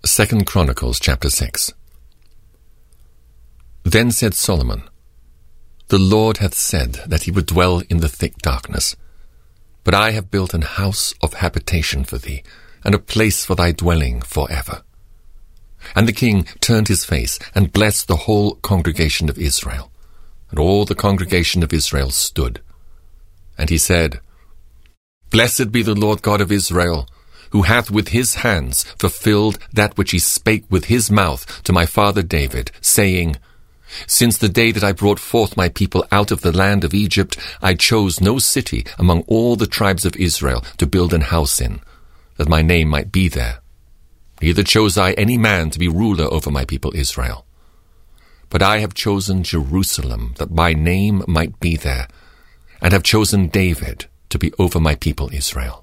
2 Chronicles chapter 6. Then said Solomon, The Lord hath said that he would dwell in the thick darkness. But I have built an house of habitation for thee, and a place for thy dwelling for ever. And the king turned his face, and blessed the whole congregation of Israel. And all the congregation of Israel stood. And he said, Blessed be the Lord God of Israel, who hath with his hands fulfilled that which he spake with his mouth to my father David, saying, Since the day that I brought forth my people out of the land of Egypt, I chose no city among all the tribes of Israel to build an house in, that my name might be there. Neither chose I any man to be ruler over my people Israel. But I have chosen Jerusalem, that my name might be there, and have chosen David to be over my people Israel.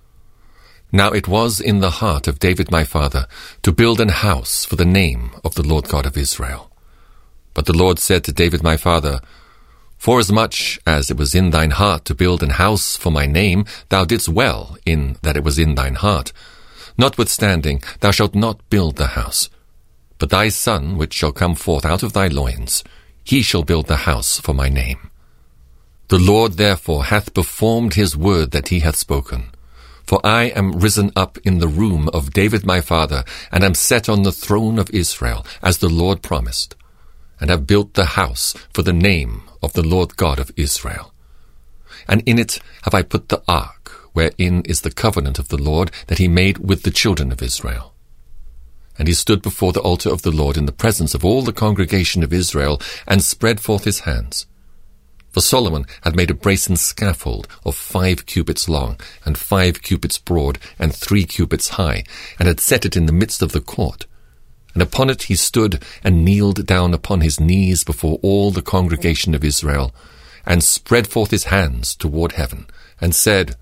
Now it was in the heart of David my father to build an house for the name of the Lord God of Israel. But the Lord said to David my father, Forasmuch as it was in thine heart to build an house for my name, thou didst well in that it was in thine heart. Notwithstanding, thou shalt not build the house. But thy son, which shall come forth out of thy loins, he shall build the house for my name. The Lord therefore hath performed his word that he hath spoken. For I am risen up in the room of David my father, and am set on the throne of Israel, as the Lord promised, and have built the house for the name of the Lord God of Israel. And in it have I put the ark, wherein is the covenant of the Lord that he made with the children of Israel. And he stood before the altar of the Lord in the presence of all the congregation of Israel, and spread forth his hands. For Solomon had made a brasen scaffold of 5 cubits long, and 5 cubits broad, and 3 cubits high, and had set it in the midst of the court. And upon it he stood, and kneeled down upon his knees before all the congregation of Israel, and spread forth his hands toward heaven, and said,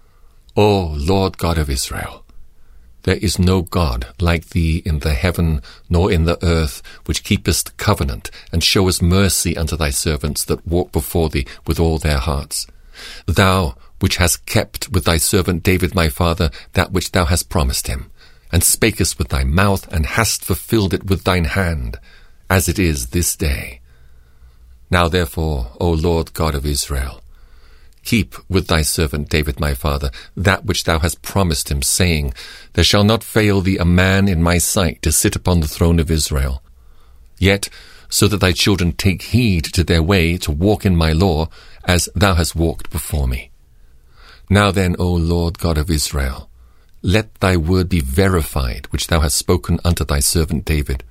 O Lord God of Israel, there is no God like thee in the heaven nor in the earth, which keepest covenant, and showest mercy unto thy servants that walk before thee with all their hearts. Thou, which hast kept with thy servant David my father that which thou hast promised him, and spakest with thy mouth, and hast fulfilled it with thine hand, as it is this day. Now therefore, O Lord God of Israel, keep with thy servant David my father that which thou hast promised him, saying, There shall not fail thee a man in my sight to sit upon the throne of Israel. Yet, so that thy children take heed to their way to walk in my law, as thou hast walked before me. Now then, O Lord God of Israel, let thy word be verified, which thou hast spoken unto thy servant David.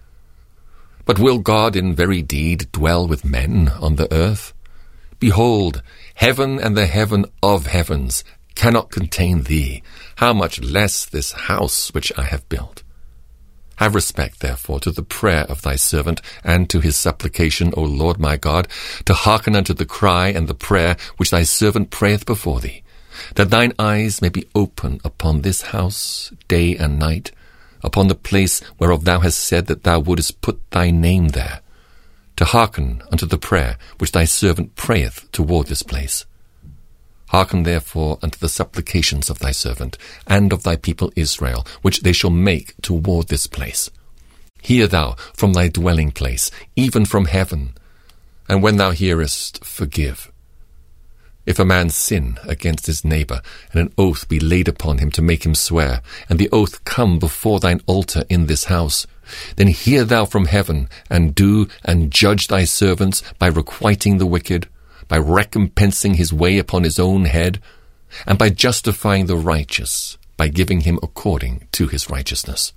But will God in very deed dwell with men on the earth? Behold, heaven and the heaven of heavens cannot contain thee, how much less this house which I have built. Have respect, therefore, to the prayer of thy servant, and to his supplication, O Lord my God, to hearken unto the cry and the prayer which thy servant prayeth before thee, that thine eyes may be open upon this house day and night, upon the place whereof thou hast said that thou wouldest put thy name there, to hearken unto the prayer which thy servant prayeth toward this place. Hearken therefore unto the supplications of thy servant, and of thy people Israel, which they shall make toward this place. Hear thou from thy dwelling place, even from heaven, and when thou hearest, forgive. If a man sin against his neighbour, and an oath be laid upon him to make him swear, and the oath come before thine altar in this house, then hear thou from heaven, and do and judge thy servants by requiting the wicked, by recompensing his way upon his own head, and by justifying the righteous, by giving him according to his righteousness.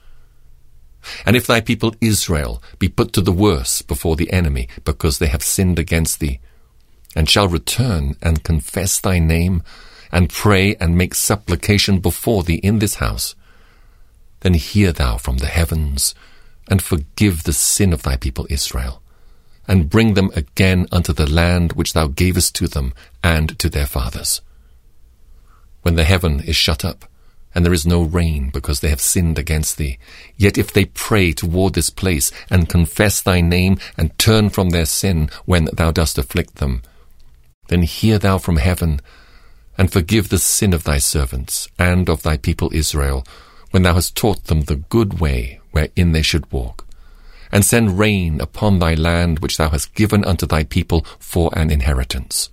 And if thy people Israel be put to the worse before the enemy, because they have sinned against thee, and shall return and confess thy name, and pray and make supplication before thee in this house, then hear thou from the heavens, and forgive the sin of thy people Israel, and bring them again unto the land which thou gavest to them and to their fathers. When the heaven is shut up, and there is no rain, because they have sinned against thee, yet if they pray toward this place, and confess thy name, and turn from their sin when thou dost afflict them, then hear thou from heaven, and forgive the sin of thy servants, and of thy people Israel, when thou hast taught them the good way wherein they should walk. And send rain upon thy land which thou hast given unto thy people for an inheritance.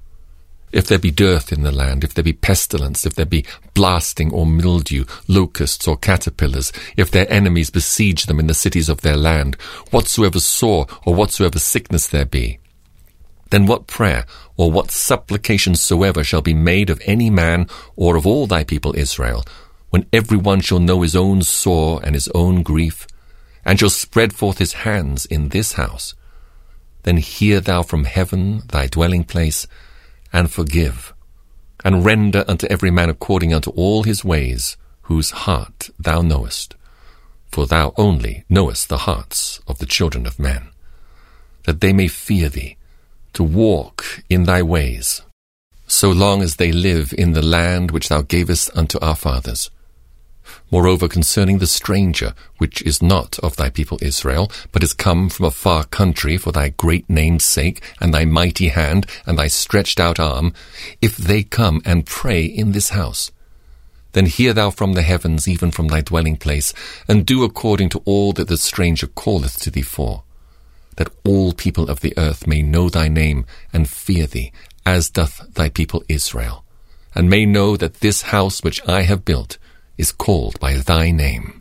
If there be dearth in the land, if there be pestilence, if there be blasting or mildew, locusts or caterpillars, if their enemies besiege them in the cities of their land, whatsoever sore or whatsoever sickness there be, then what prayer or what supplication soever shall be made of any man or of all thy people Israel, when every one shall know his own sore and his own grief, and shall spread forth his hands in this house, then hear thou from heaven thy dwelling place, and forgive, and render unto every man according unto all his ways, whose heart thou knowest. For thou only knowest the hearts of the children of men, that they may fear thee, to walk in thy ways, so long as they live in the land which thou gavest unto our fathers. Moreover, concerning the stranger, which is not of thy people Israel, but is come from a far country for thy great name's sake, and thy mighty hand, and thy stretched out arm, if they come and pray in this house, then hear thou from the heavens, even from thy dwelling place, and do according to all that the stranger calleth to thee for, that all people of the earth may know thy name, and fear thee, as doth thy people Israel, and may know that this house which I have built is called by thy name.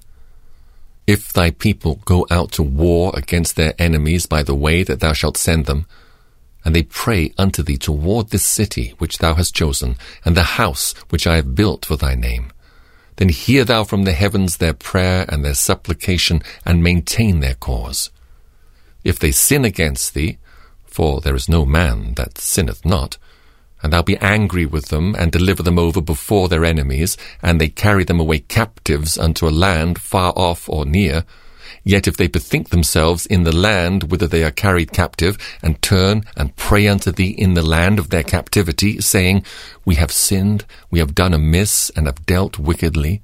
If thy people go out to war against their enemies by the way that thou shalt send them, and they pray unto thee toward this city which thou hast chosen, and the house which I have built for thy name, then hear thou from the heavens their prayer and their supplication, and maintain their cause. If they sin against thee, for there is no man that sinneth not, and thou be angry with them, and deliver them over before their enemies, and they carry them away captives unto a land far off or near, yet if they bethink themselves in the land whither they are carried captive, and turn and pray unto thee in the land of their captivity, saying, We have sinned, we have done amiss, and have dealt wickedly,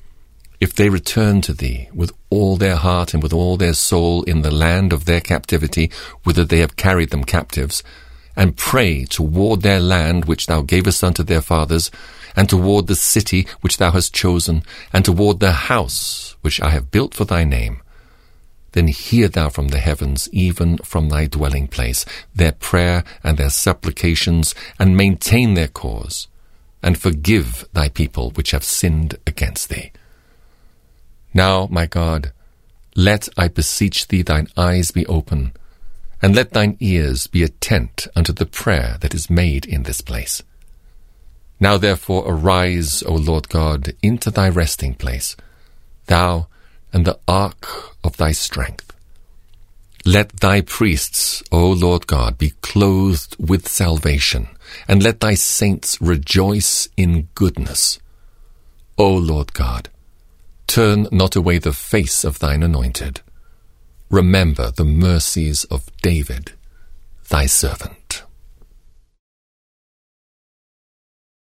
if they return to thee with all their heart and with all their soul in the land of their captivity, whither they have carried them captives, and pray toward their land which thou gavest unto their fathers, and toward the city which thou hast chosen, and toward the house which I have built for thy name, then hear thou from the heavens, even from thy dwelling place, their prayer and their supplications, and maintain their cause, and forgive thy people which have sinned against thee. Now, my God, let, I beseech thee, thine eyes be open, and let thine ears be attent unto the prayer that is made in this place. Now therefore arise, O Lord God, into thy resting place, thou and the ark of thy strength. Let thy priests, O Lord God, be clothed with salvation, and let thy saints rejoice in goodness. O Lord God, turn not away the face of thine anointed. Remember the mercies of David, thy servant.